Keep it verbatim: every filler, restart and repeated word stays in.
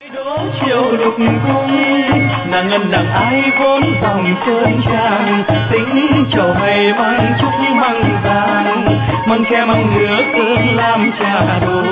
đỗ chiều lục cung, nàng ngân nàng ai vốn dòng sơn trang, tính trầu hay mang trúc măng vàng, măng tre măng nước tương làm trà đôi.